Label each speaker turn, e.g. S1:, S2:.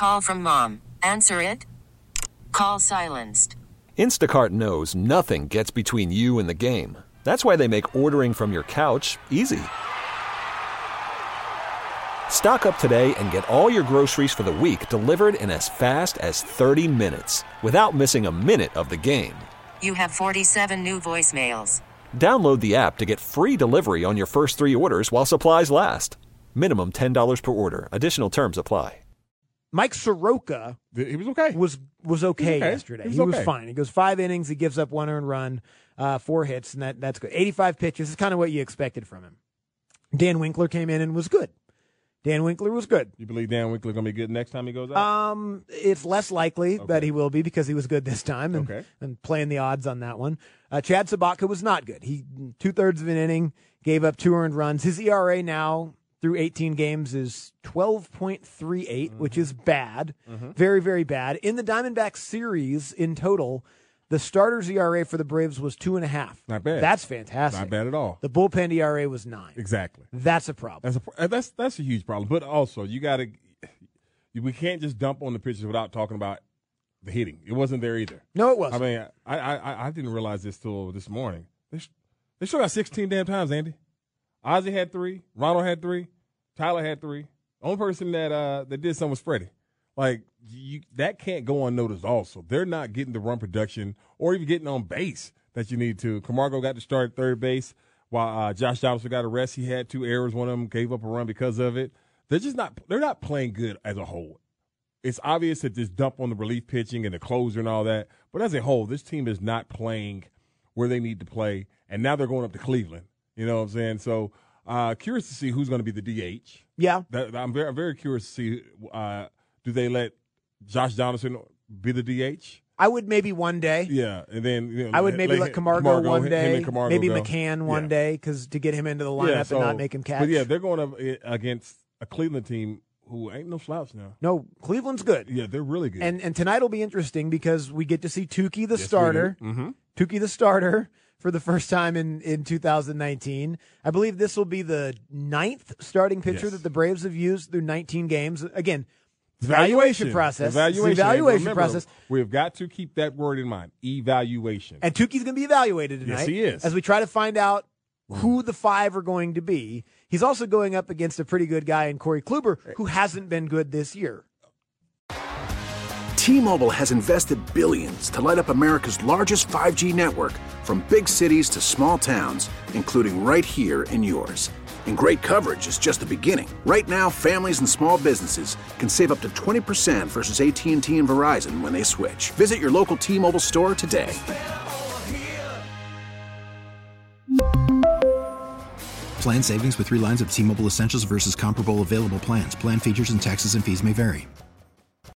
S1: call from mom. Answer it. Call silenced.
S2: Instacart knows nothing gets between you and the game. That's why they make ordering from your couch easy. Stock up today and get all your groceries for the week delivered in as fast as 30 minutes without missing a minute of the game.
S1: You have 47 new voicemails.
S2: Download the app to get free delivery on your first 3 orders while supplies last. Minimum $10 per order. Additional terms apply.
S3: Mike Soroka
S4: he was okay.
S3: Was okay yesterday. He was fine. He goes 5 innings. He gives up 1 earned run, 4 hits, and that's good. 85 pitches is kind of what you expected from him. Dan Winkler came in and was good. You believe Dan Winkler going to be good next time he goes out? It's less likely that he will be because he was good this time and playing the odds on that one. Chad Sabatka was not good. He 2/3 of an inning, gave up 2 earned runs. His ERA now through 18 games is 12.38, which is bad. Very, very bad. In the Diamondbacks series in total, the starter's ERA for the Braves was 2.5.
S4: Not bad.
S3: That's fantastic.
S4: Not bad at all.
S3: The bullpen ERA was 9.
S4: Exactly.
S3: That's a problem.
S4: That's a huge problem. But also, we can't just dump on the pitchers without talking about the hitting. It wasn't there either.
S3: No, it wasn't.
S4: I mean, I didn't realize this till this morning. They struck out 16 damn times, Andy. Ozzie had 3. Ronald had 3. Tyler had 3. The only person that did something was Freddie. Like, that can't go unnoticed also. They're not getting the run production or even getting on base that you need to. Camargo got to start at third base while Josh Donaldson got a rest. He had 2 errors. One of them gave up a run because of it. They're not playing good as a whole. It's obvious that this dump on the relief pitching and the closer and all that. But as a whole, this team is not playing where they need to play. And now they're going up to Cleveland. You know what I'm saying? So curious to see who's going to be the DH.
S3: Yeah.
S4: I'm very curious to see do they let Josh Donaldson be the DH?
S3: I would maybe one day.
S4: Yeah, and then
S3: I would maybe let Camargo one day. Maybe
S4: go.
S3: McCann one day to get him into the lineup and not make him catch.
S4: But yeah, they're going up against a Cleveland team who ain't no slouch now.
S3: No, Cleveland's good.
S4: Yeah, they're really good.
S3: And tonight will be interesting because we get to see Tukey the starter. Tukey the starter for the first time in 2019. I believe this will be the 9th starting pitcher that the Braves have used through 19 games. Again, evaluation process. Process.
S4: We've got to keep that word in mind. Evaluation.
S3: And Tukey's going to be evaluated tonight.
S4: Yes, he is.
S3: As we try to find out who the 5 are going to be. He's also going up against a pretty good guy in Corey Kluber, who hasn't been good this year.
S5: T-Mobile has invested billions to light up America's largest 5G network, from big cities to small towns, including right here in yours. And great coverage is just the beginning. Right now, families and small businesses can save up to 20% versus AT&T and Verizon when they switch. Visit your local T-Mobile store today.
S6: Plan savings with 3 lines of T-Mobile Essentials versus comparable available plans. Plan features and taxes and fees may vary.